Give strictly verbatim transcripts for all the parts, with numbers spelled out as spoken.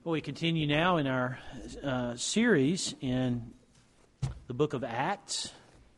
Well, we continue now in our uh, series in the book of Acts.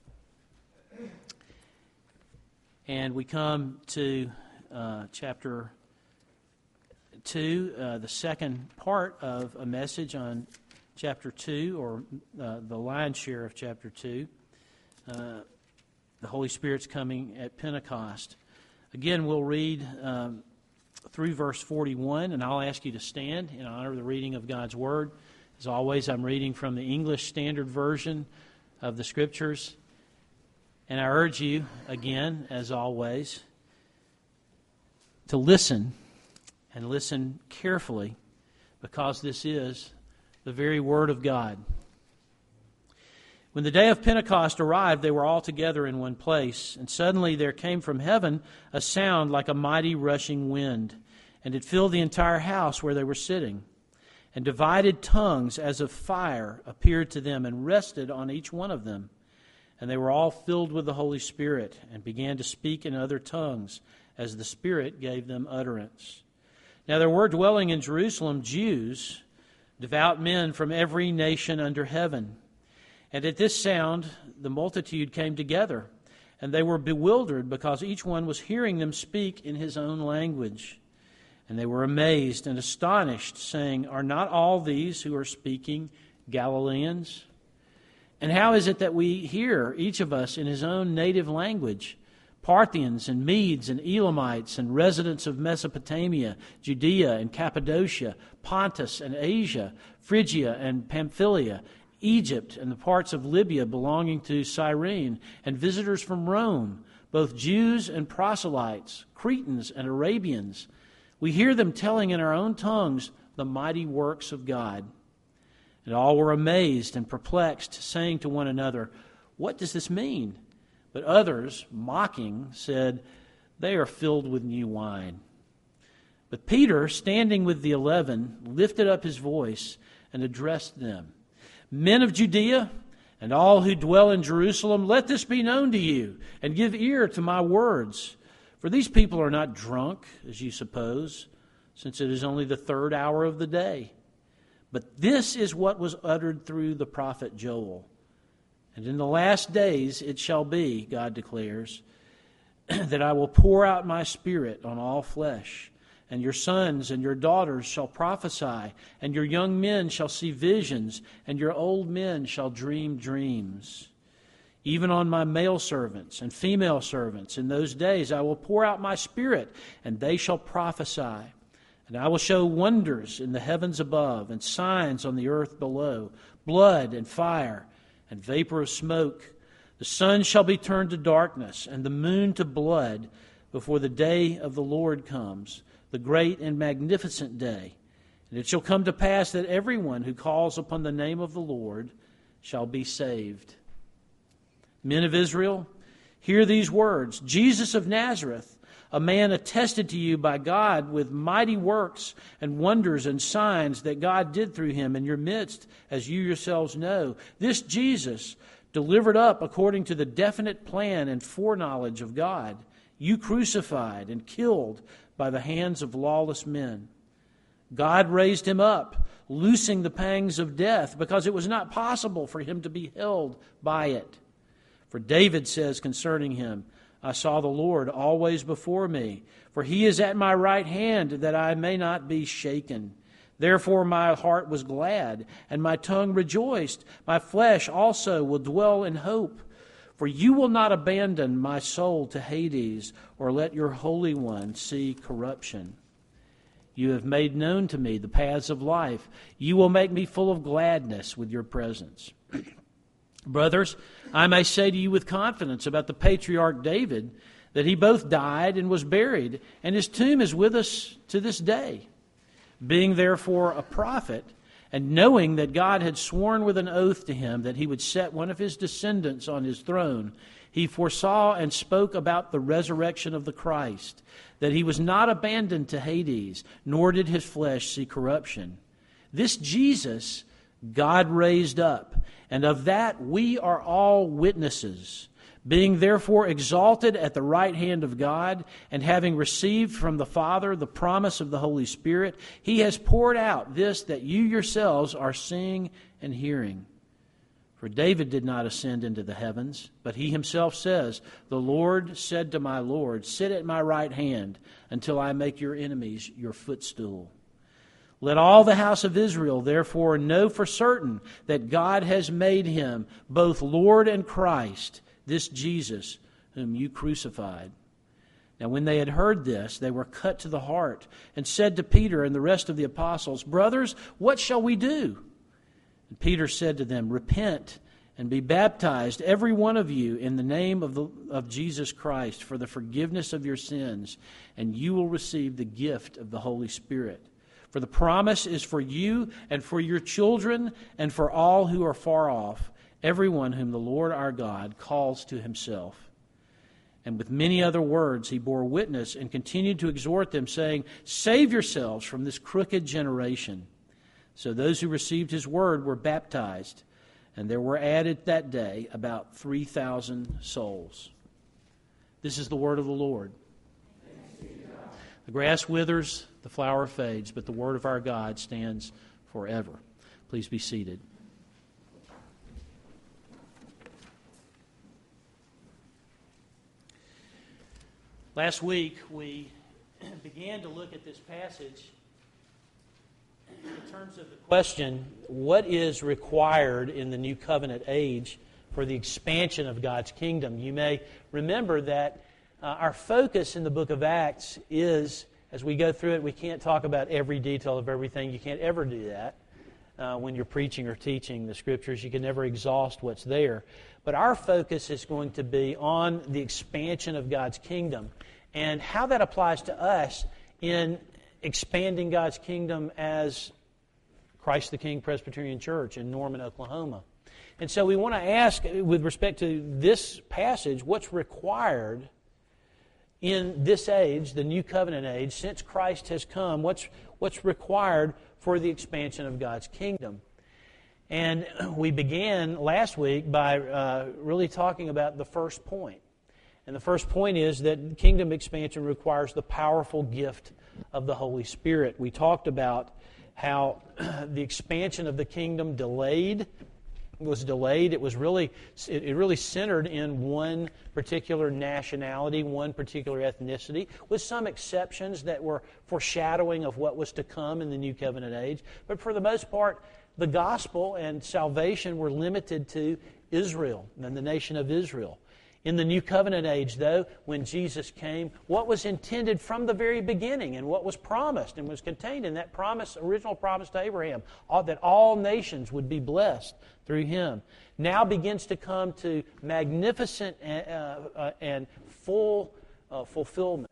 And we come to uh, chapter two, uh, the second part of a message on chapter two, or uh, the lion's share of chapter two. Uh, the Holy Spirit's coming at Pentecost. Again, we'll read um, through verse forty-one, and I'll ask you to stand in honor of the reading of God's Word. As always, I'm reading from the English Standard Version of the Scriptures. And I urge you, again, as always, to listen, and listen carefully, because this is the very Word of God. When the day of Pentecost arrived, they were all together in one place, and suddenly there came from heaven a sound like a mighty rushing wind, and it filled the entire house where they were sitting. And divided tongues as of fire appeared to them and rested on each one of them. And they were all filled with the Holy Spirit and began to speak in other tongues as the Spirit gave them utterance. Now there were dwelling in Jerusalem Jews, devout men from every nation under heaven. And at this sound the multitude came together, and they were bewildered because each one was hearing them speak in his own language. And they were amazed and astonished, saying, "Are not all these who are speaking Galileans? And how is it that we hear, each of us, in his own native language? Parthians and Medes and Elamites and residents of Mesopotamia, Judea and Cappadocia, Pontus and Asia, Phrygia and Pamphylia, Egypt and the parts of Libya belonging to Cyrene, and visitors from Rome, both Jews and proselytes, Cretans and Arabians. We hear them telling in our own tongues the mighty works of God." And all were amazed and perplexed, saying to one another, "What does this mean?" But others, mocking, said, "They are filled with new wine." But Peter, standing with the eleven, lifted up his voice and addressed them. "Men of Judea, and all who dwell in Jerusalem, let this be known to you, and give ear to my words. For these people are not drunk, as you suppose, since it is only the third hour of the day. But this is what was uttered through the prophet Joel. And in the last days it shall be, God declares, that I will pour out my Spirit on all flesh. And your sons and your daughters shall prophesy, and your young men shall see visions, and your old men shall dream dreams. Even on my male servants and female servants in those days I will pour out my Spirit, and they shall prophesy. And I will show wonders in the heavens above, and signs on the earth below, blood and fire and vapor of smoke. The sun shall be turned to darkness, and the moon to blood, before the day of the Lord comes, the great and magnificent day. And it shall come to pass that everyone who calls upon the name of the Lord shall be saved. Men of Israel, hear these words. Jesus of Nazareth, a man attested to you by God with mighty works and wonders and signs that God did through him in your midst, as you yourselves know. This Jesus, delivered up according to the definite plan and foreknowledge of God, you crucified and killed by the hands of lawless men. God raised him up, loosing the pangs of death, because it was not possible for him to be held by it. For David says concerning him, I saw the Lord always before me, for he is at my right hand, that I may not be shaken. Therefore my heart was glad, and my tongue rejoiced. My flesh also will dwell in hope. For you will not abandon my soul to Hades, or let your Holy One see corruption. You have made known to me the paths of life. You will make me full of gladness with your presence. Brothers, I may say to you with confidence about the patriarch David, that he both died and was buried, and his tomb is with us to this day. Being therefore a prophet, and knowing that God had sworn with an oath to him that he would set one of his descendants on his throne, he foresaw and spoke about the resurrection of the Christ, that he was not abandoned to Hades, nor did his flesh see corruption. This Jesus God raised up, and of that we are all witnesses. Being therefore exalted at the right hand of God, and having received from the Father the promise of the Holy Spirit, He has poured out this that you yourselves are seeing and hearing. For David did not ascend into the heavens, but he himself says, The Lord said to my Lord, Sit at my right hand until I make your enemies your footstool. Let all the house of Israel therefore know for certain that God has made Him both Lord and Christ, this Jesus whom you crucified. Now when they had heard this, they were cut to the heart, and said to Peter and the rest of the apostles, Brothers, what shall we do? And Peter said to them, Repent and be baptized, every one of you, in the name of, the, of Jesus Christ, for the forgiveness of your sins, and you will receive the gift of the Holy Spirit. For the promise is for you and for your children and for all who are far off, everyone whom the Lord our God calls to Himself. And with many other words he bore witness and continued to exhort them, saying, Save yourselves from this crooked generation. So those who received his word were baptized, and there were added that day about three thousand souls. This is the word of the Lord. The grass withers, the flower fades, but the word of our God stands forever. Please be seated. Last week, we began to look at this passage in terms of the question, what is required in the New Covenant age for the expansion of God's kingdom? You may remember that uh, our focus in the book of Acts is, as we go through it, we can't talk about every detail of everything. You can't ever do that uh, when you're preaching or teaching the Scriptures. You can never exhaust what's there. But our focus is going to be on the expansion of God's kingdom and how that applies to us in expanding God's kingdom as Christ the King Presbyterian Church in Norman, Oklahoma. And so we want to ask, with respect to this passage, what's required in this age, the New Covenant age, since Christ has come, what's, what's required for the expansion of God's kingdom? And we began last week by uh, really talking about the first point. And the first point is that kingdom expansion requires the powerful gift of the Holy Spirit. We talked about how the expansion of the kingdom delayed, was delayed. It was really, it really centered in one particular nationality, one particular ethnicity, with some exceptions that were foreshadowing of what was to come in the New Covenant age. But for the most part, the gospel and salvation were limited to Israel and the nation of Israel. In the New Covenant age, though, when Jesus came, what was intended from the very beginning and what was promised and was contained in that promise, original promise to Abraham, all, that all nations would be blessed through him, now begins to come to magnificent uh, uh, and full uh, fulfillment.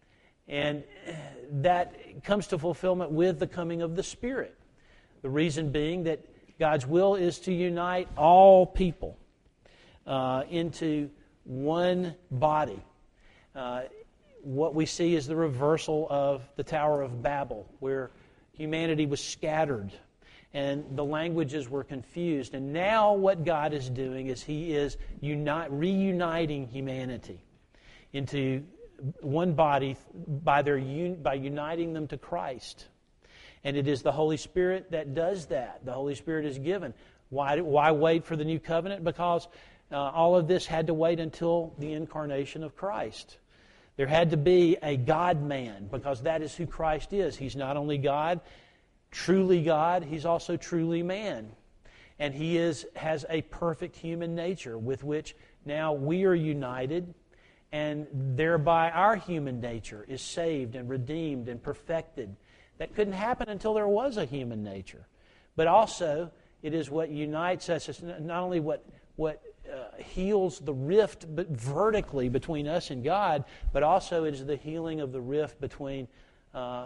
And that comes to fulfillment with the coming of the Spirit. The reason being that God's will is to unite all people uh, into one body. Uh, what we see is the reversal of the Tower of Babel, where humanity was scattered and the languages were confused. And now what God is doing is He is unite, reuniting humanity into one body by their un, by uniting them to Christ. And it is the Holy Spirit that does that. The Holy Spirit is given. Why, why wait for the New Covenant? Because Uh, all of this had to wait until the incarnation of Christ. There had to be a God-man, because that is who Christ is. He's not only God, truly God, He's also truly man. And He is has a perfect human nature with which now we are united, and thereby our human nature is saved and redeemed and perfected. That couldn't happen until there was a human nature. But also, it is what unites us. It's not only what what Uh, heals the rift but vertically between us and God, but also it is the healing of the rift between uh,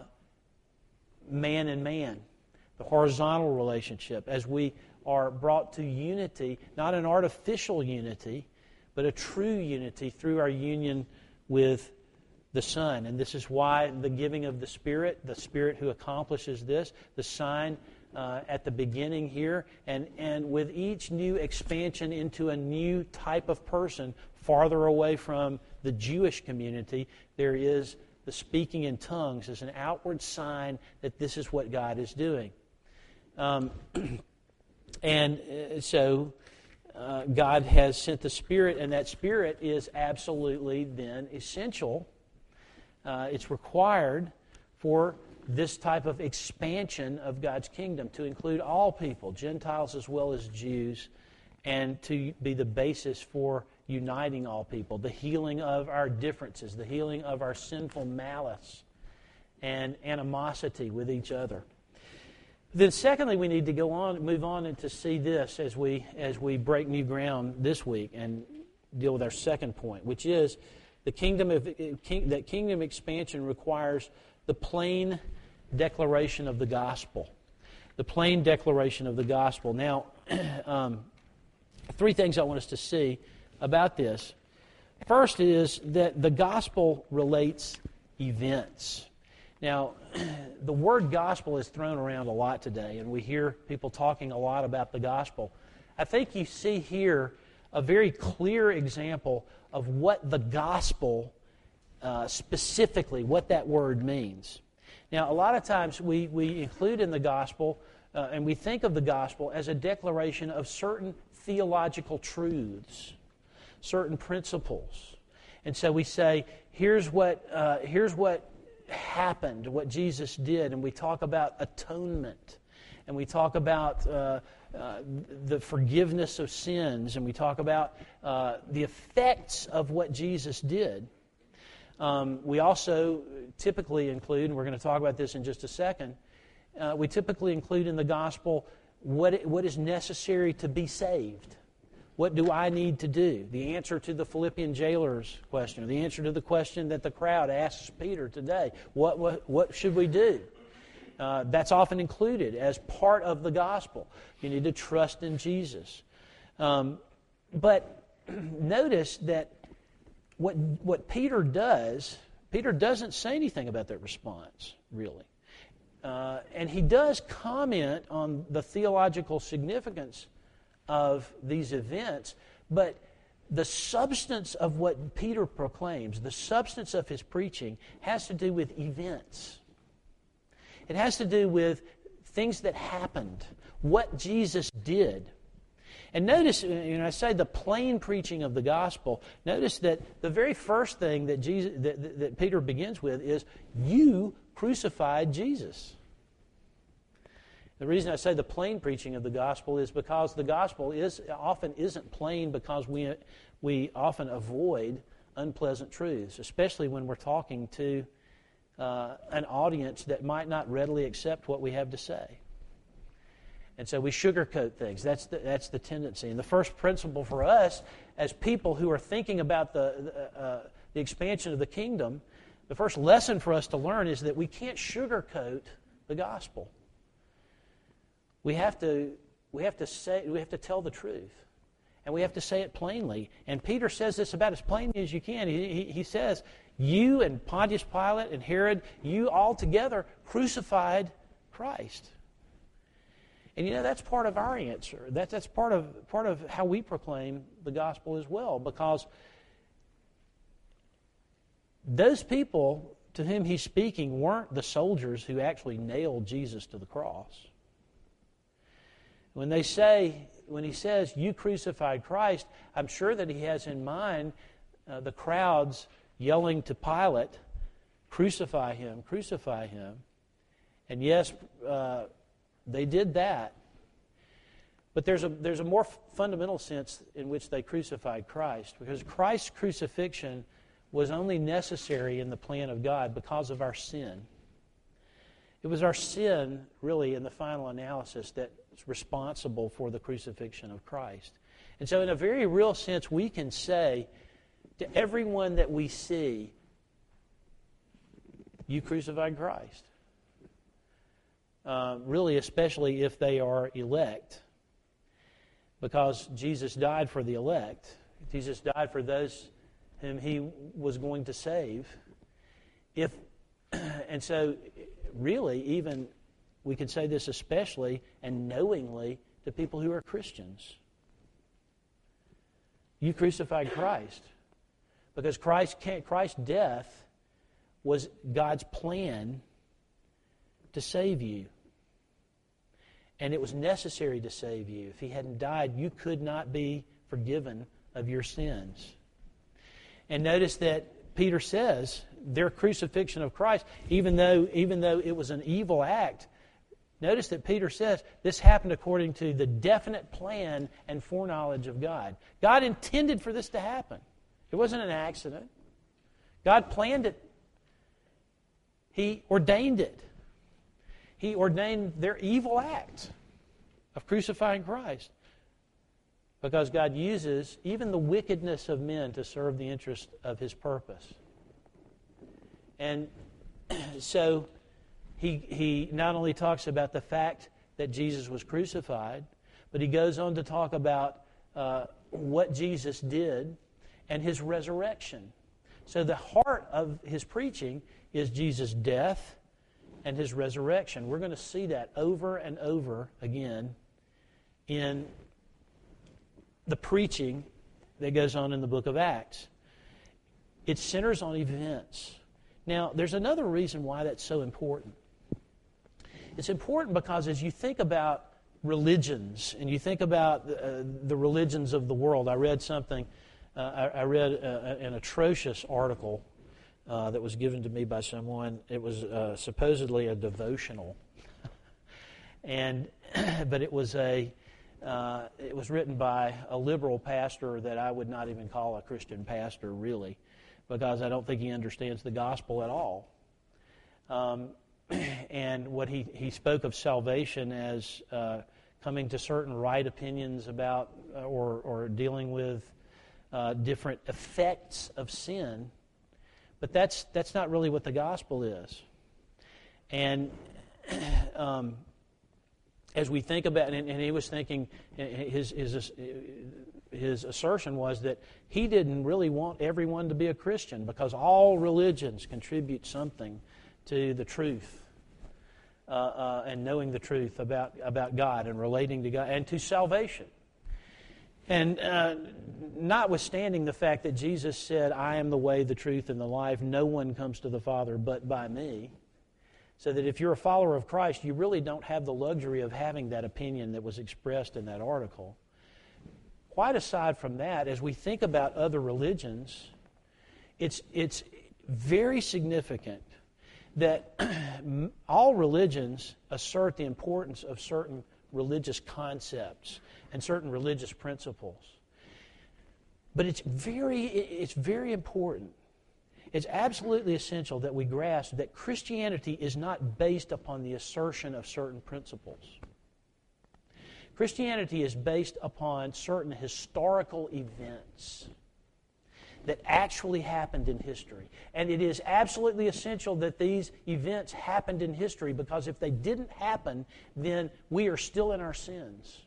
man and man, the horizontal relationship, as we are brought to unity, not an artificial unity, but a true unity through our union with the Son. And this is why the giving of the Spirit, the Spirit who accomplishes this, the sign uh, at the beginning here, and, and with each new expansion into a new type of person farther away from the Jewish community, there is the speaking in tongues as an outward sign that this is what God is doing. Um, and uh, so uh, God has sent the Spirit, and that Spirit is absolutely then essential. Uh, it's required for this type of expansion of God's kingdom to include all people, Gentiles as well as Jews, and to be the basis for uniting all people, the healing of our differences, the healing of our sinful malice and animosity with each other. Then secondly, we need to go on, move on and to see this as we as we break new ground this week and deal with our second point, which is the kingdom of that kingdom expansion requires the plain declaration of the gospel. The plain declaration of the gospel. Now, um, three things I want us to see about this. First is that the gospel relates events. Now, the word gospel is thrown around a lot today, and we hear people talking a lot about the gospel. I think you see here a very clear example of what the gospel, uh, specifically, what that word means. Now, a lot of times we, we include in the gospel, uh, and we think of the gospel as a declaration of certain theological truths, certain principles. And so we say, here's what uh, here's what happened, what Jesus did, and we talk about atonement, and we talk about uh, uh, the forgiveness of sins, and we talk about uh, the effects of what Jesus did. Um, we also typically include, and we're going to talk about this in just a second, uh, we typically include in the gospel what it, what is necessary to be saved. What do I need to do? The answer to the Philippian jailer's question, or the answer to the question that the crowd asks Peter today. What what, what should we do? Uh, that's often included as part of the gospel. You need to trust in Jesus. Um, but notice that what what Peter does, Peter doesn't say anything about that response, really. Uh, and he does comment on the theological significance of these events, but the substance of what Peter proclaims, the substance of his preaching, has to do with events. It has to do with things that happened, what Jesus did. And notice, when I say the plain preaching of the gospel, notice that the very first thing that Jesus that, that, that Peter begins with is, you crucified Jesus. The reason I say the plain preaching of the gospel is because the gospel is often isn't plain because we we often avoid unpleasant truths, especially when we're talking to uh, an audience that might not readily accept what we have to say. And so we sugarcoat things. That's the, that's the tendency. And the first principle for us as people who are thinking about the, uh, the expansion of the kingdom, the first lesson for us to learn is that we can't sugarcoat the gospel. We have to we have to say we have to tell the truth, and we have to say it plainly. And Peter says this about as plainly as you can. He, he, he says, "You and Pontius Pilate and Herod, you all together crucified Christ." And you know that's part of our answer. That that's part of part of how we proclaim the gospel as well, because those people to whom he's speaking weren't the soldiers who actually nailed Jesus to the cross. When they say, when he says, you crucified Christ, I'm sure that he has in mind uh, the crowds yelling to Pilate, crucify him, crucify him. And yes, uh, they did that. But there's a, there's a more f- fundamental sense in which they crucified Christ, because Christ's crucifixion was only necessary in the plan of God because of our sin. It was our sin, really, in the final analysis, that is responsible for the crucifixion of Christ. And so in a very real sense, we can say to everyone that we see, you crucified Christ. Uh, really, especially if they are elect. Because Jesus died for the elect. Jesus died for those whom he was going to save. if, and so really even we can say this especially and knowingly to people who are Christians. You crucified Christ because Christ can't, Christ's death was God's plan to save you. And it was necessary to save you. If He hadn't died, you could not be forgiven of your sins. And notice that Peter says their crucifixion of Christ, even though, even though it was an evil act, notice that Peter says this happened according to the definite plan and foreknowledge of God. God intended for this to happen. It wasn't an accident. God planned it. He ordained it. He ordained their evil act of crucifying Christ because God uses even the wickedness of men to serve the interest of His purpose. And so he, he not only talks about the fact that Jesus was crucified, but he goes on to talk about uh, what Jesus did and His resurrection. So the heart of his preaching is Jesus' death and His resurrection. We're going to see that over and over again in the preaching that goes on in the book of Acts. It centers on events. Now, there's another reason why that's so important. It's important because as you think about religions and you think about uh, the religions of the world, I read something, uh, I, I read uh, an atrocious article Uh, that was given to me by someone. It was uh, supposedly a devotional, and but it was a uh, it was written by a liberal pastor that I would not even call a Christian pastor, really, because I don't think he understands the gospel at all. Um, and what he he spoke of salvation as uh, coming to certain right opinions about uh, or or dealing with uh, different effects of sin. But that's that's not really what the gospel is. And um, as we think about, and, and he was thinking, his, his his assertion was that he didn't really want everyone to be a Christian because all religions contribute something to the truth uh, uh, and knowing the truth about, about God and relating to God and to salvation. And uh, notwithstanding the fact that Jesus said, I am the way, the truth, and the life, no one comes to the Father but by me, so that if you're a follower of Christ, you really don't have the luxury of having that opinion that was expressed in that article. Quite aside from that, as we think about other religions, it's, it's very significant that all religions assert the importance of certain religious concepts and certain religious principles. But it's very, it's very important. It's absolutely essential that we grasp that Christianity is not based upon the assertion of certain principles. Christianity is based upon certain historical events that actually happened in history. And it is absolutely essential that these events happened in history, because if they didn't happen, then we are still in our sins.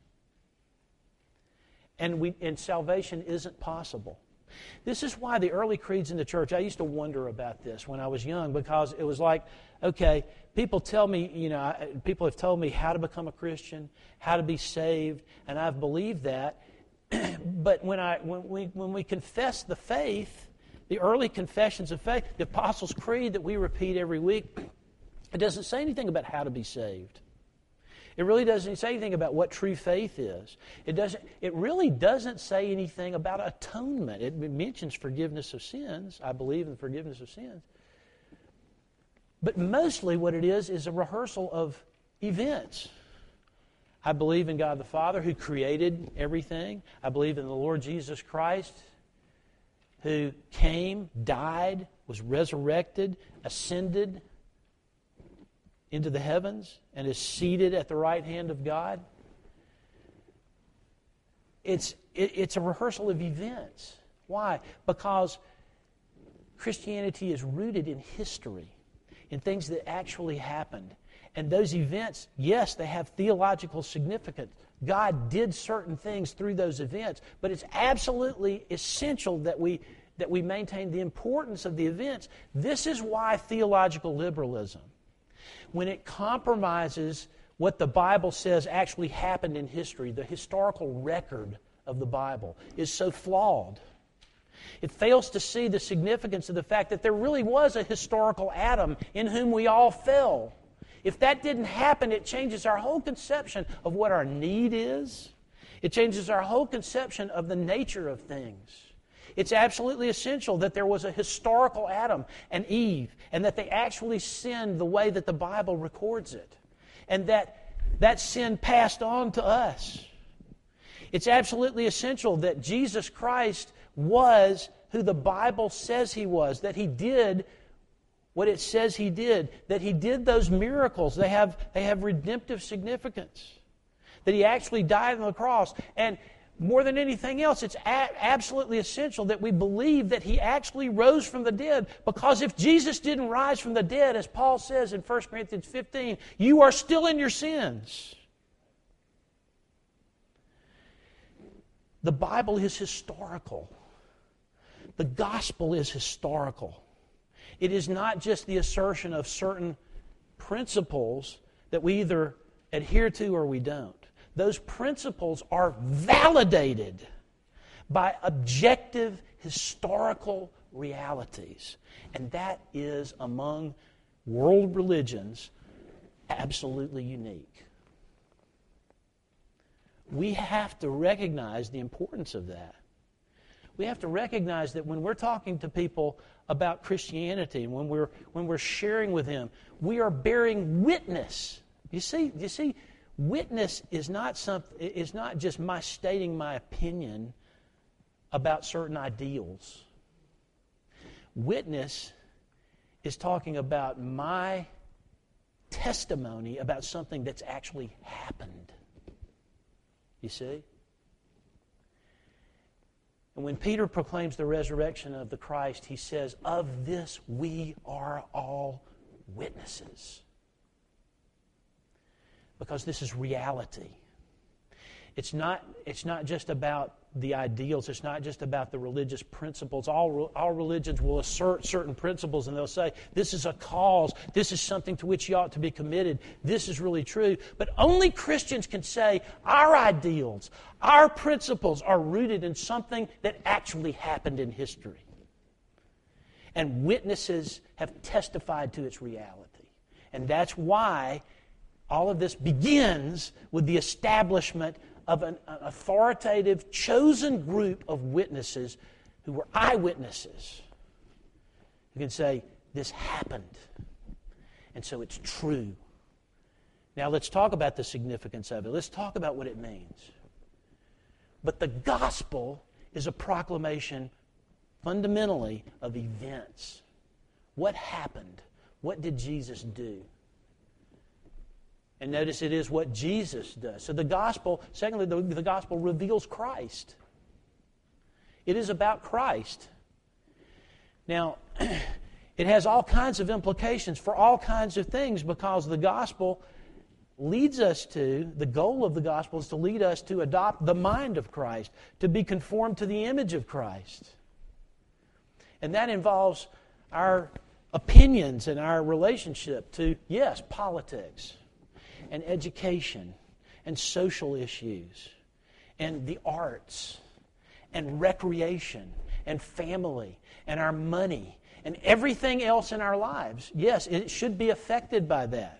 And we and salvation isn't possible. This is why the early creeds in the church, I used to wonder about this when I was young, because it was like, okay, people tell me, you know, people have told me how to become a Christian, how to be saved, and I've believed that. But when I when we when we confess the faith, the early confessions of faith, the Apostles' Creed that we repeat every week, it doesn't say anything about how to be saved. It really doesn't say anything about what true faith is. It doesn't. It really doesn't say anything about atonement. It mentions forgiveness of sins. I believe in the forgiveness of sins. But mostly what it is is a rehearsal of events. I believe in God the Father who created everything. I believe in the Lord Jesus Christ who came, died, was resurrected, ascended into the heavens, and is seated at the right hand of God. It's, it, it's a rehearsal of events. Why? Because Christianity is rooted in history, in things that actually happened. And those events, yes, they have theological significance. God did certain things through those events, but it's absolutely essential that we that we maintain the importance of the events. This is why theological liberalism, when it compromises what the Bible says actually happened in history, the historical record of the Bible, is so flawed. It fails to see the significance of the fact that there really was a historical Adam in whom we all fell. If that didn't happen, it changes our whole conception of what our need is. It changes our whole conception of the nature of things. It's absolutely essential that there was a historical Adam and Eve, and that they actually sinned the way that the Bible records it, and that that sin passed on to us. It's absolutely essential that Jesus Christ was who the Bible says He was, that He did what it says He did, that He did those miracles. They have, they have redemptive significance, that He actually died on the cross. And more than anything else, it's a- absolutely essential that we believe that He actually rose from the dead, because if Jesus didn't rise from the dead, as Paul says in First Corinthians fifteen, you are still in your sins. The Bible is historical. The gospel is historical. It is not just the assertion of certain principles that we either adhere to or we don't. Those principles are validated by objective historical realities. And that is, among world religions, absolutely unique. We have to recognize the importance of that. We have to recognize that when we're talking to people about Christianity, and when we're when we're sharing with them, we are bearing witness. You see, you see, witness is not something. Is not just my stating my opinion about certain ideals. Witness is talking about my testimony about something that's actually happened. You see? And when Peter proclaims the resurrection of the Christ, he says, of this we are all witnesses. Because this is reality. It's not, it's not just about the ideals. It's not just about the religious principles. All, all religions will assert certain principles, and they'll say, this is a cause. This is something to which you ought to be committed. This is really true. But only Christians can say our ideals, our principles are rooted in something that actually happened in history. And witnesses have testified to its reality. And that's why all of this begins with the establishment of an authoritative, chosen group of witnesses who were eyewitnesses, who can say, this happened, and so it's true. Now let's talk about the significance of it. Let's talk about what it means. But the gospel is a proclamation, fundamentally, of events. What happened? What did Jesus do? And notice it is what Jesus does. So the gospel, secondly, the, the gospel reveals Christ. It is about Christ. Now, it has all kinds of implications for all kinds of things, because the gospel leads us to, the goal of the gospel is to lead us to adopt the mind of Christ, to be conformed to the image of Christ. And that involves our opinions and our relationship to, yes, politics, and education, and social issues, and the arts, and recreation, and family, and our money, and everything else in our lives. Yes, it should be affected by that.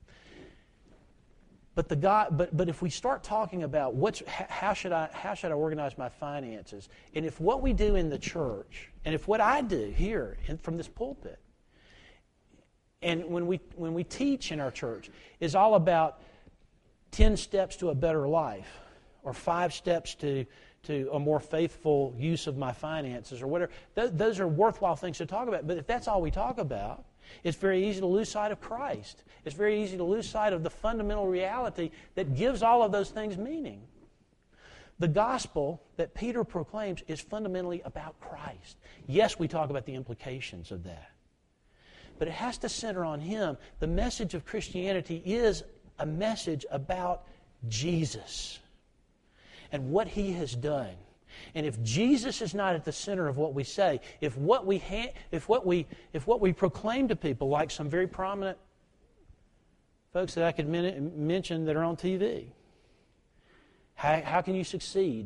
But the God, but but if we start talking about what's how should I how should I organize my finances, and if what we do in the church, and if what I do here in, from this pulpit, and when we when we teach in our church is all about ten steps to a better life, or five steps to to a more faithful use of my finances, or whatever, th- those are worthwhile things to talk about. But if that's all we talk about, it's very easy to lose sight of Christ. It's very easy to lose sight of the fundamental reality that gives all of those things meaning. The gospel that Peter proclaims is fundamentally about Christ. Yes, we talk about the implications of that, but it has to center on Him. The message of Christianity is a message about Jesus and what He has done And if Jesus is not at the center of what we say, if what we ha- if what we if what we proclaim to people, like some very prominent folks that I could men- mention that are on T V, how, how can you succeed?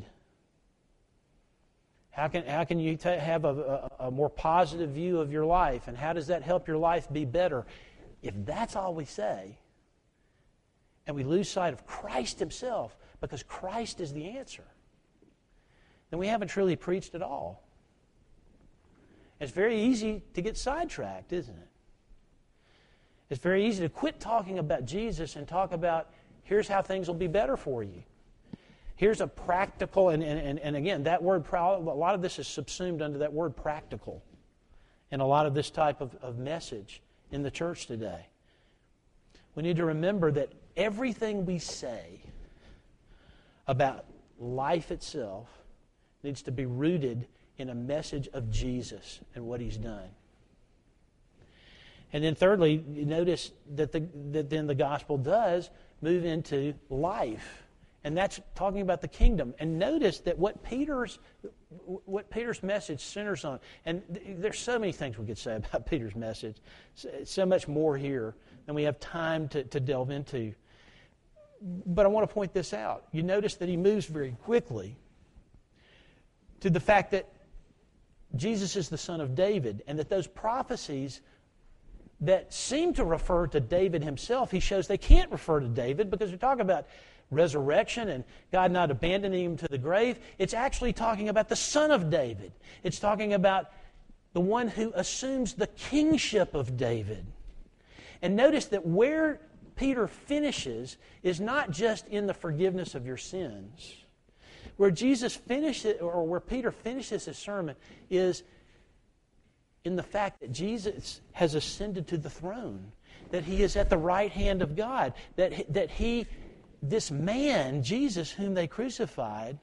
How can how can you ta- have a, a, a more positive view of your life, and how does that help your life be better? If that's all we say, and we lose sight of Christ Himself, because Christ is the answer, then we haven't truly preached at all. It's very easy to get sidetracked, isn't it? It's very easy to quit talking about Jesus and talk about, here's how things will be better for you. Here's a practical, and, and, and again, that word, a lot of this is subsumed under that word practical in a lot of this type of, of message in the church today. We need to remember that everything we say about life itself needs to be rooted in a message of Jesus and what He's done. And then thirdly, you notice that, the, that then the gospel does move into life. And that's talking about the kingdom. And notice that what Peter's what Peter's message centers on, and there's so many things we could say about Peter's message, so much more here than we have time to, to delve into. But I want to point this out. You notice that he moves very quickly to the fact that Jesus is the son of David, and that those prophecies that seem to refer to David himself, he shows they can't refer to David, because we talk about resurrection and God not abandoning him to the grave. It's actually talking about the son of David. It's talking about the one who assumes the kingship of David. And notice that where Peter finishes is not just in the forgiveness of your sins. Where Jesus finishes, or where Peter finishes his sermon, is in the fact that Jesus has ascended to the throne, that He is at the right hand of God, that, that He, this man, Jesus, whom they crucified,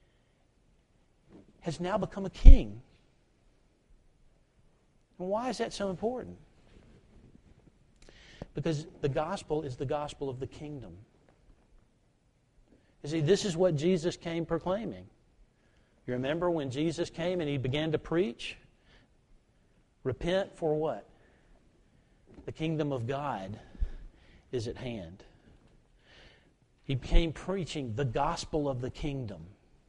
has now become a king. And why is that so important? Because the gospel is the gospel of the kingdom. You see, this is what Jesus came proclaiming. You remember when Jesus came and He began to preach? Repent for what? The kingdom of God is at hand. He came preaching the gospel of the kingdom.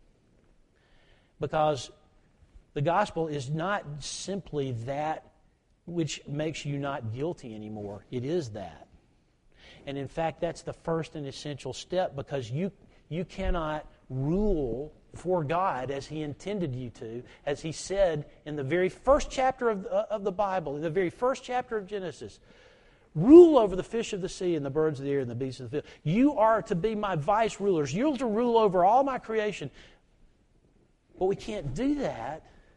Because the gospel is not simply that which makes you not guilty anymore. It is that. And in fact, that's the first and essential step, because you, you cannot rule for God as He intended you to, as He said in the very first chapter of, uh, of the Bible, in the very first chapter of Genesis. Rule over the fish of the sea and the birds of the air and the beasts of the field. You are to be my vice rulers. You're to rule over all my creation. But we can't do that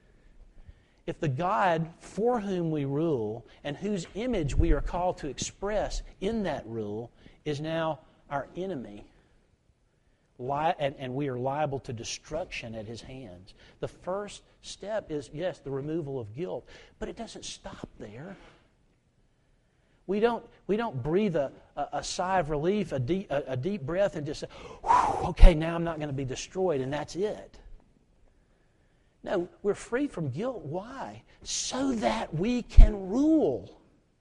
if the God for whom we rule and whose image we are called to express in that rule is now our enemy. Li- and, and we are liable to destruction at His hands. The first step is, yes, the removal of guilt. But it doesn't stop there. We don't, we don't breathe a, a, a sigh of relief, a deep, a, a deep breath, and just say, okay, now I'm not going to be destroyed, and that's it. No, we're free from guilt. Why? So that we can rule.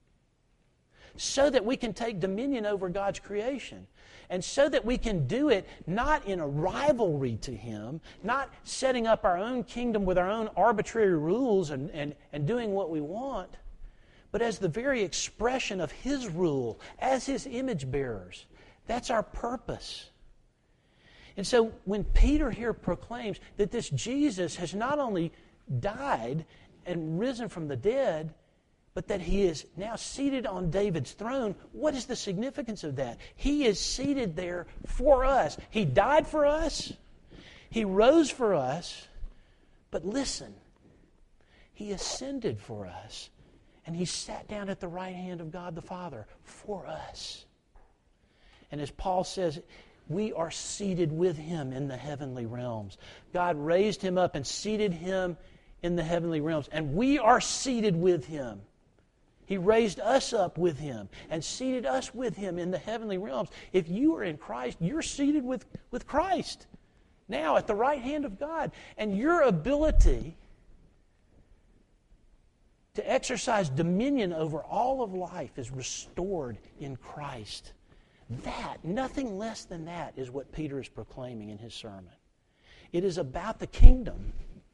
So that we can take dominion over God's creation. And so that we can do it not in a rivalry to Him, not setting up our own kingdom with our own arbitrary rules and, and, and doing what we want, but as the very expression of His rule, as His image bearers. That's our purpose. And so when Peter here proclaims that this Jesus has not only died and risen from the dead, but that He is now seated on David's throne, what is the significance of that? He is seated there for us. He died for us. He rose for us. But listen, He ascended for us. And He sat down at the right hand of God the Father for us. And as Paul says, we are seated with Him in the heavenly realms. God raised Him up and seated Him in the heavenly realms. And we are seated with Him. He raised us up with Him and seated us with Him in the heavenly realms. If you are in Christ, you're seated with, with Christ now at the right hand of God. And your ability to exercise dominion over all of life is restored in Christ. That, nothing less than that, is what Peter is proclaiming in his sermon. It is about the kingdom.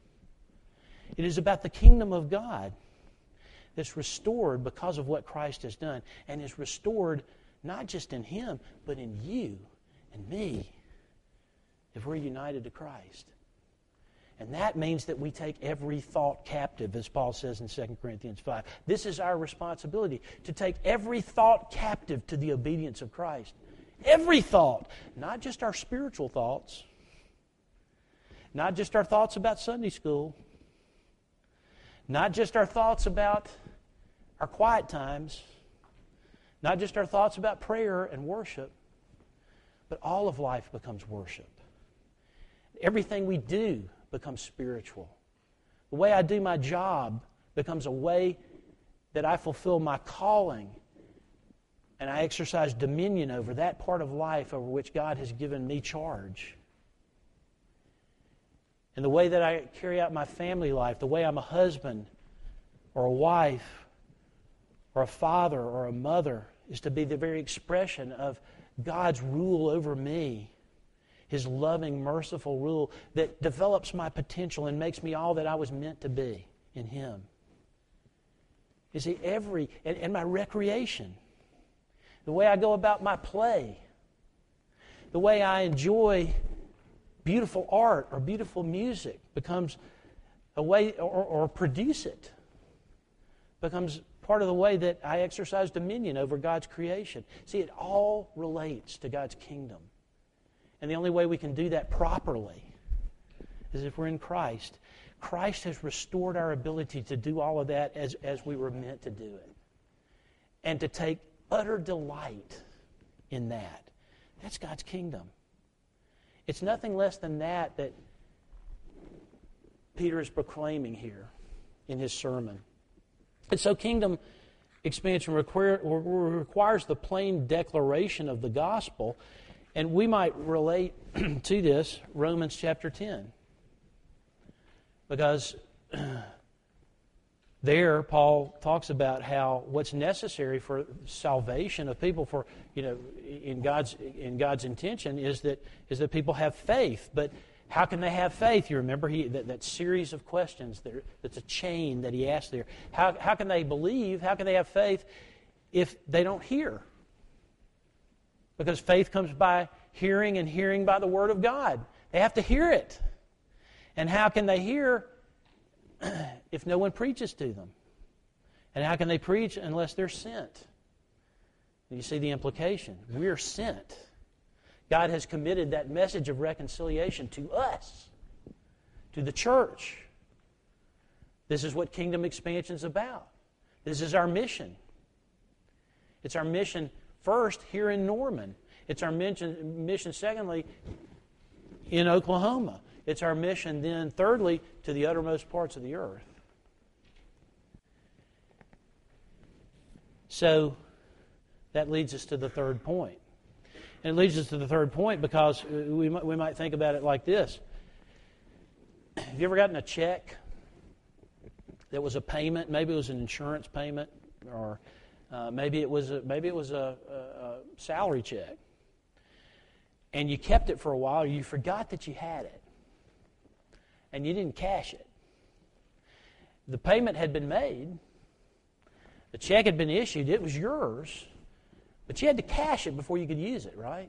It is about the kingdom of God that's restored because of what Christ has done, and is restored not just in Him, but in you and me, if we're united to Christ. And that means that we take every thought captive, as Paul says in Second Corinthians five. This is our responsibility, to take every thought captive to the obedience of Christ. Every thought, not just our spiritual thoughts, not just our thoughts about Sunday school, not just our thoughts about our quiet times, not just our thoughts about prayer and worship, but all of life becomes worship. Everything we do becomes spiritual. The way I do my job becomes a way that I fulfill my calling, and I exercise dominion over that part of life over which God has given me charge. And the way that I carry out my family life, the way I'm a husband or a wife or a father or a mother, is to be the very expression of God's rule over me, His loving, merciful rule that develops my potential and makes me all that I was meant to be in Him. You see, every, and, and my recreation, the way I go about my play, the way I enjoy beautiful art or beautiful music becomes a way, or, or produce it, becomes part of the way that I exercise dominion over God's creation. See, it all relates to God's kingdom. And the only way we can do that properly is if we're in Christ. Christ has restored our ability to do all of that as, as we were meant to do it. And to take utter delight in that. That's God's kingdom. It's nothing less than that that Peter is proclaiming here in his sermon. And so kingdom expansion require, requires the plain declaration of the gospel. And we might relate to this Romans chapter ten. Because there Paul talks about how what's necessary for salvation of people, for you know, in God's in God's intention is that is that people have faith. But how can they have faith? You remember he that, that series of questions there, that's a chain that he asked there. How how can they believe? How can they have faith if they don't hear? Because faith comes by hearing, and hearing by the Word of God. They have to hear it. And how can they hear if no one preaches to them? And how can they preach unless they're sent? You see the implication. We're sent. God has committed that message of reconciliation to us, to the church. This is what kingdom expansion is about. This is our mission. It's our mission first here in Norman. It's our mission, mission secondly, in Oklahoma. It's our mission then, thirdly, to the uttermost parts of the earth. So, that leads us to the third point. And it leads us to the third point because we might, we might think about it like this. Have you ever gotten a check that was a payment? Maybe it was an insurance payment, or uh, maybe it was a, maybe it was a, a, a salary check. And you kept it for a while, or you forgot that you had it. And you didn't cash it. The payment had been made. The check had been issued. It was yours. But you had to cash it before you could use it, right?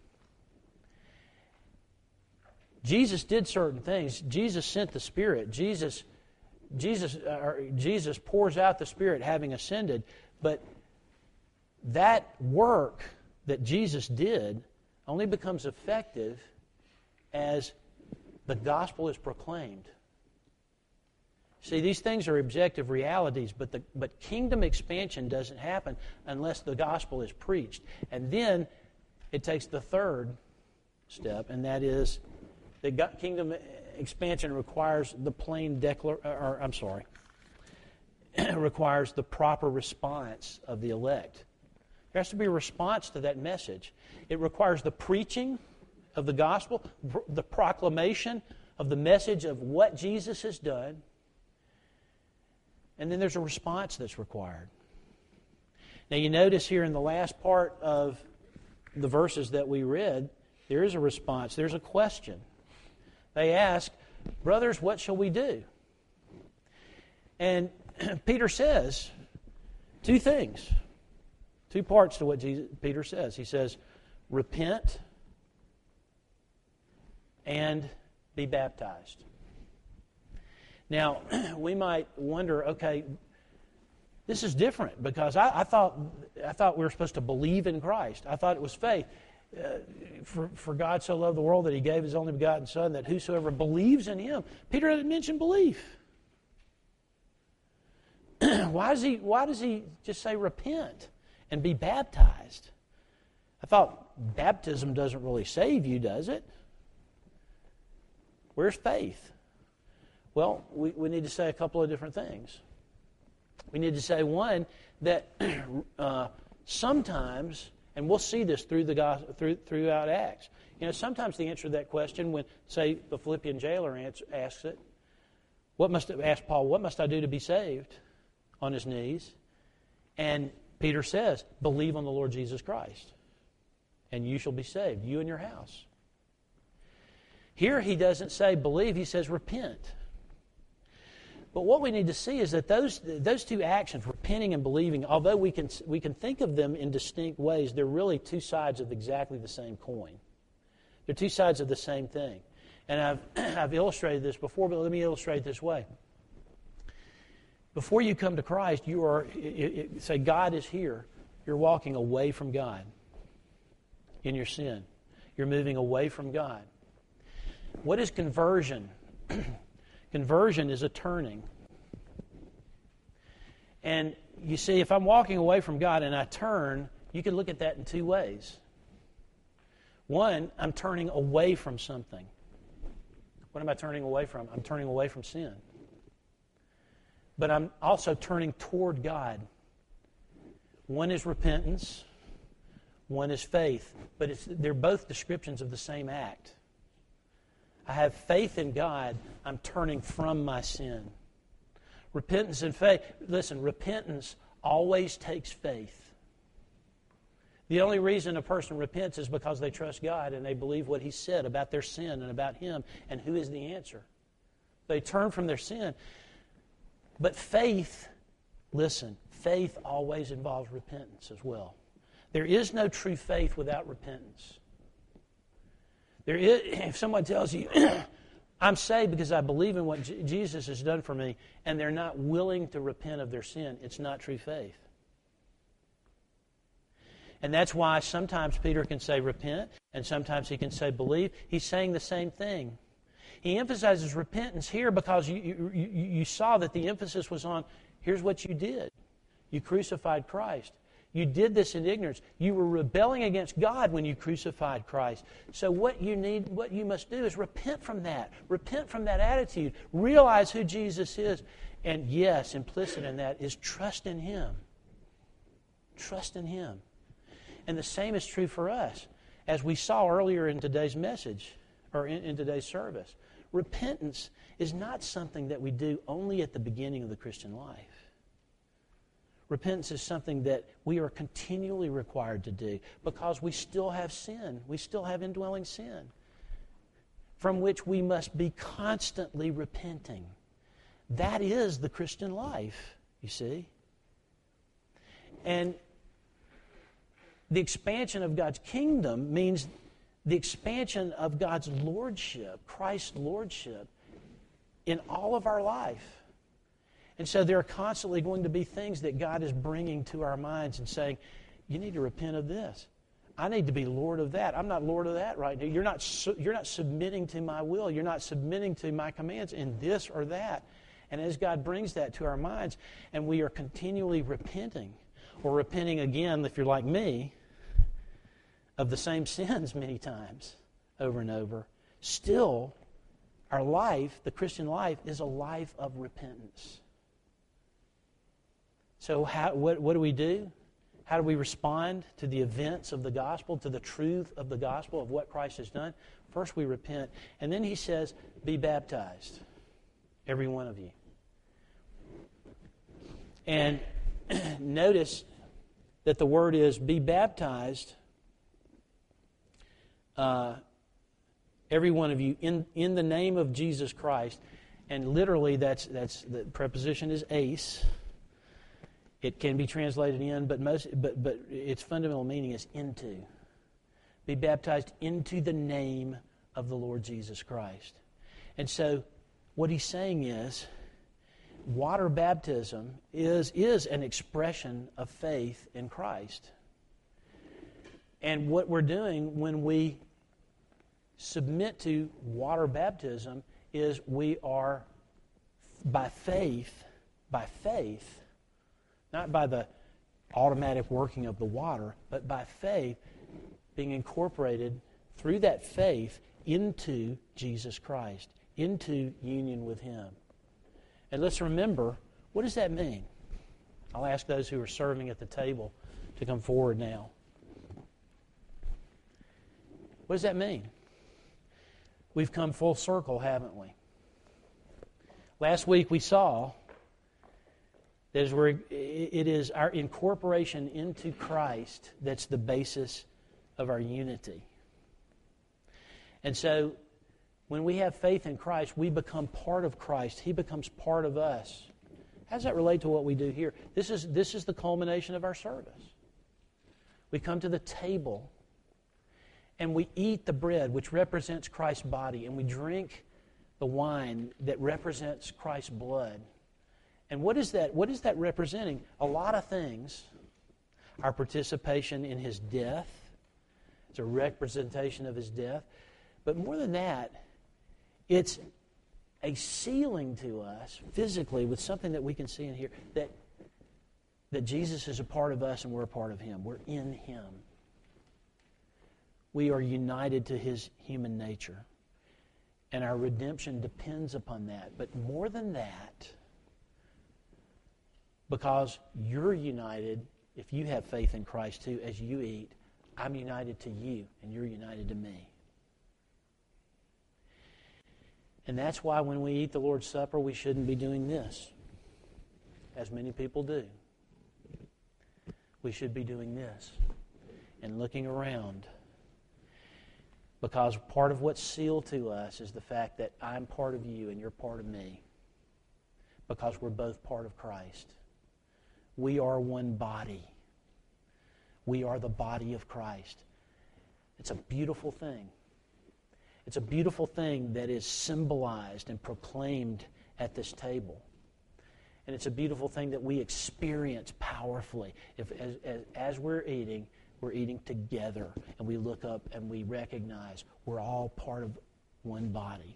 Jesus did certain things. Jesus sent the Spirit. Jesus, Jesus, uh, Jesus pours out the Spirit having ascended. But that work that Jesus did only becomes effective as the gospel is proclaimed. See, these things are objective realities, but the but kingdom expansion doesn't happen unless the gospel is preached. And then it takes the third step, and that is that kingdom expansion requires the plain declar or I'm sorry, requires the proper response of the elect. There has to be a response to that message. It requires the preaching of the gospel, the proclamation of the message of what Jesus has done. And then there's a response that's required. Now you notice here in the last part of the verses that we read, there is a response. There's a question. They ask, brothers, what shall we do? And Peter says two things, two parts to what Jesus, Peter says. He says, repent and be baptized. Now, we might wonder, okay, this is different because I, I thought I thought we were supposed to believe in Christ. I thought it was faith. Uh, for, for God so loved the world that He gave His only begotten Son, that whosoever believes in Him. Peter didn't mention belief. why does he Why does he just say repent and be baptized? I thought baptism doesn't really save you, does it? Where's faith? Well, we, we need to say a couple of different things. We need to say, one, that uh, sometimes, and we'll see this through the gospel, through, throughout Acts, you know, sometimes the answer to that question, when, say, the Philippian jailer answer, asks it, what must ask Paul, what must I do to be saved? On his knees. And Peter says, believe on the Lord Jesus Christ, and you shall be saved, you and your house. Here he doesn't say believe, he says repent. But what we need to see is that those those two actions, repenting and believing, although we can we can think of them in distinct ways, they're really two sides of exactly the same coin. They're two sides of the same thing. And I've I've illustrated this before, but let me illustrate it this way. Before you come to Christ, you are, it, it, say God is here, you're walking away from God in your sin. You're moving away from God. What is conversion? Conversion is a turning. And you see, if I'm walking away from God and I turn, you can look at that in two ways. One, I'm turning away from something. What am I turning away from? I'm turning away from sin. But I'm also turning toward God. One is repentance, one is faith. But it's, they're both descriptions of the same act. I have faith in God, I'm turning from my sin. Repentance and faith. Listen, repentance always takes faith. The only reason a person repents is because they trust God and they believe what He said about their sin and about Him and who is the answer. They turn from their sin. But faith, listen, faith always involves repentance as well. There is no true faith without repentance. There is, if someone tells you, I'm saved because I believe in what J- Jesus has done for me, and they're not willing to repent of their sin, it's not true faith. And that's why sometimes Peter can say repent, and sometimes he can say believe. He's saying the same thing. He emphasizes repentance here because you, you, you, you saw that the emphasis was on, here's what you did. You crucified Christ. You did this in ignorance. You were rebelling against God when you crucified Christ. So what you need, what you must do is repent from that. Repent from that attitude. Realize who Jesus is. And yes, implicit in that is trust in Him. Trust in Him. And the same is true for us. As we saw earlier in today's message, or in, in today's service, repentance is not something that we do only at the beginning of the Christian life. Repentance is something that we are continually required to do because we still have sin. We still have indwelling sin from which we must be constantly repenting. That is the Christian life, you see. And the expansion of God's kingdom means the expansion of God's lordship, Christ's lordship, in all of our life. And so there are constantly going to be things that God is bringing to our minds and saying, you need to repent of this. I need to be Lord of that. I'm not Lord of that right now. You're not, su- you're not submitting to my will. You're not submitting to my commands in this or that. And as God brings that to our minds, and we are continually repenting, or repenting again, if you're like me, of the same sins many times, over and over, still, our life, the Christian life, is a life of repentance. So how, what, what do we do? How do we respond to the events of the gospel, to the truth of the gospel, of what Christ has done? First, we repent. And then he says, be baptized, every one of you. And notice that the word is be baptized, uh, every one of you, in, in the name of Jesus Christ. And literally, that's that's the preposition is eis. It can be translated in, but most but but its fundamental meaning is into. Be baptized into the name of the Lord Jesus Christ. And so, what he's saying is, water baptism is is an expression of faith in Christ. And what we're doing when we submit to water baptism is we are, by faith, by faith, not by the automatic working of the water, but by faith, being incorporated through that faith into Jesus Christ, into union with Him. And let's remember, what does that mean? I'll ask those who are serving at the table to come forward now. What does that mean? We've come full circle, haven't we? Last week we saw that as we're, it is our incorporation into Christ that's the basis of our unity. And so when we have faith in Christ, we become part of Christ. He becomes part of us. How does that relate to what we do here? This is, this is the culmination of our service. We come to the table and we eat the bread, which represents Christ's body, and we drink the wine that represents Christ's blood. And what is that? What is that representing? A lot of things. Our participation in His death. It's a representation of His death. But more than that, it's a sealing to us physically with something that we can see and hear, that, that Jesus is a part of us and we're a part of Him. We're in Him. We are united to His human nature. And our redemption depends upon that. But more than that, because you're united, if you have faith in Christ too, as you eat, I'm united to you and you're united to me. And that's why when we eat the Lord's Supper, we shouldn't be doing this, as many people do. We should be doing this and looking around. Because part of what's sealed to us is the fact that I'm part of you and you're part of me. Because we're both part of Christ. We are one body. We are the body of Christ. It's a beautiful thing. It's a beautiful thing that is symbolized and proclaimed at this table. And it's a beautiful thing that we experience powerfully. If, as, as, as we're eating, we're eating together, and we look up and we recognize we're all part of one body.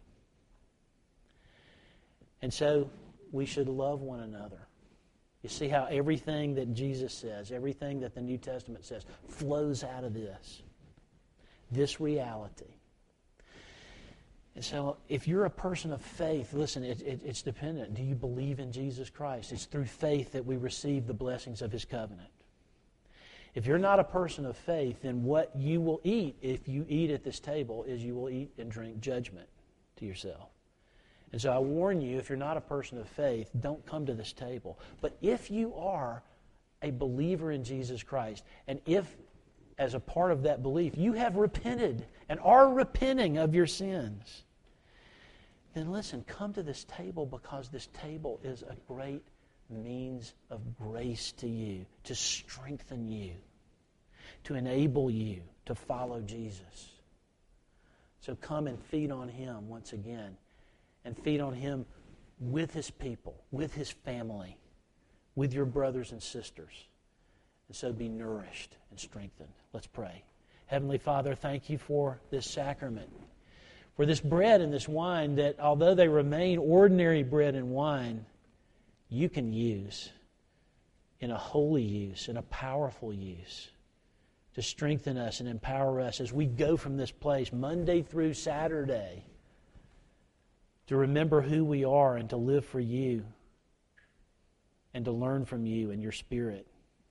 And so we should love one another. You see how everything that Jesus says, everything that the New Testament says, flows out of this. This reality. And so if you're a person of faith, listen, it, it, it's dependent. Do you believe in Jesus Christ? It's through faith that we receive the blessings of His covenant. If you're not a person of faith, then what you will eat if you eat at this table is you will eat and drink judgment to yourself. And so I warn you, if you're not a person of faith, don't come to this table. But if you are a believer in Jesus Christ, and if, as a part of that belief, you have repented and are repenting of your sins, then listen, come to this table, because this table is a great means of grace to you, to strengthen you, to enable you to follow Jesus. So come and feed on Him once again, and feed on Him with His people, with His family, with your brothers and sisters. And so be nourished and strengthened. Let's pray. Heavenly Father, thank You for this sacrament, for this bread and this wine that, although they remain ordinary bread and wine, You can use in a holy use, in a powerful use, to strengthen us and empower us as we go from this place Monday through Saturday, to remember who we are and to live for You and to learn from You and Your Spirit.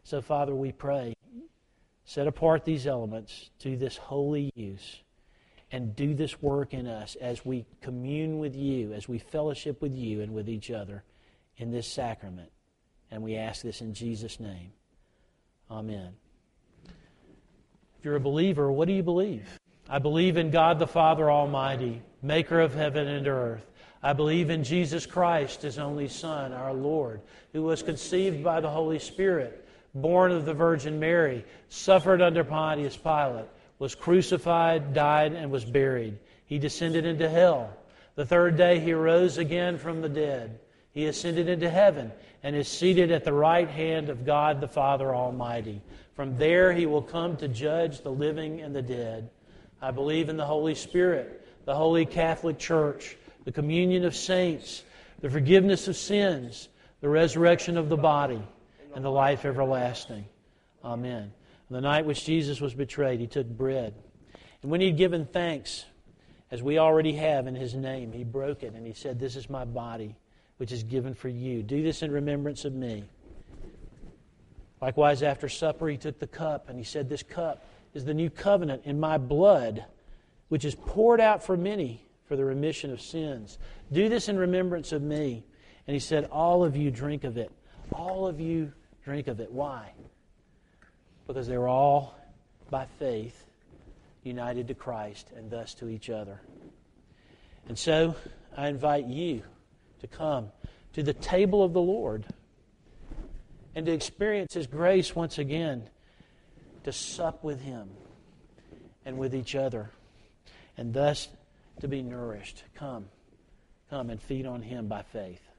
So, Father, we pray, set apart these elements to this holy use and do this work in us as we commune with you, as we fellowship with you and with each other in this sacrament. And we ask this in Jesus' name. Amen. If you're a believer, what do you believe? I believe in God the Father Almighty, maker of heaven and earth. I believe in Jesus Christ, His only Son, our Lord, who was conceived by the Holy Spirit, born of the Virgin Mary, suffered under Pontius Pilate, was crucified, died, and was buried. He descended into hell. The third day He rose again from the dead. He ascended into heaven and is seated at the right hand of God the Father Almighty. From there He will come to judge the living and the dead. I believe in the Holy Spirit, the Holy Catholic Church, the communion of saints, the forgiveness of sins, the resurrection of the body, and the life everlasting. Amen. On the night which Jesus was betrayed, He took bread. And when He had given thanks, as we already have in His name, He broke it and He said, "This is my body, which is given for you. Do this in remembrance of me." Likewise, after supper, He took the cup and He said, "This cup is the new covenant in my blood, which is poured out for many for the remission of sins. Do this in remembrance of me." And He said, "All of you drink of it. All of you drink of it." Why? Because they were all, by faith, united to Christ and thus to each other. And so, I invite you to come to the table of the Lord and to experience His grace once again, to sup with Him and with each other, and thus to be nourished. Come, come and feed on Him by faith.